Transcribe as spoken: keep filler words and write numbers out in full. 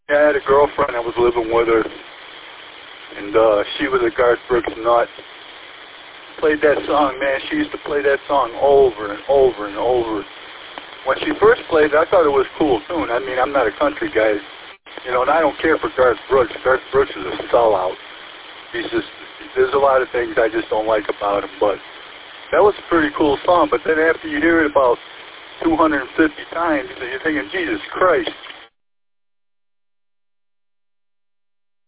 Yeah, I had a girlfriend. I was living with her, and uh, she was a Garth Brooks nut. Played that song, man. She used to play that song over and over and over. When she first played it, I thought it was a cool tune. I mean, I'm not a country guy, you know, and I don't care for Garth Brooks. Garth Brooks is a sellout. He's just, there's a lot of things I just don't like about him, but that was a pretty cool song. But then after you hear it about two hundred fifty times, you're thinking, Jesus Christ.